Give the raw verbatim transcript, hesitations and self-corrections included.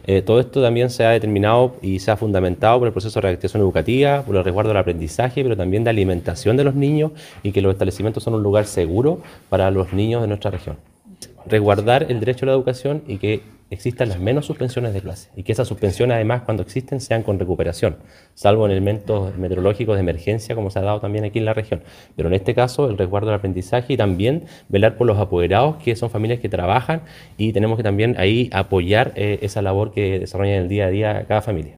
Eh, todo esto también se ha determinado y se ha fundamentado por el proceso de reactivación educativa, por el resguardo del aprendizaje, pero también de alimentación de los niños y que los establecimientos son un lugar seguro para los niños de nuestra región. Resguardar el derecho a la educación y que existan las menos suspensiones de clase y que esas suspensiones además cuando existen sean con recuperación, salvo en elementos meteorológicos de emergencia como se ha dado también aquí en la región. Pero en este caso el resguardo del aprendizaje y también velar por los apoderados que son familias que trabajan y tenemos que también ahí apoyar eh, esa labor que desarrollan en el día a día cada familia.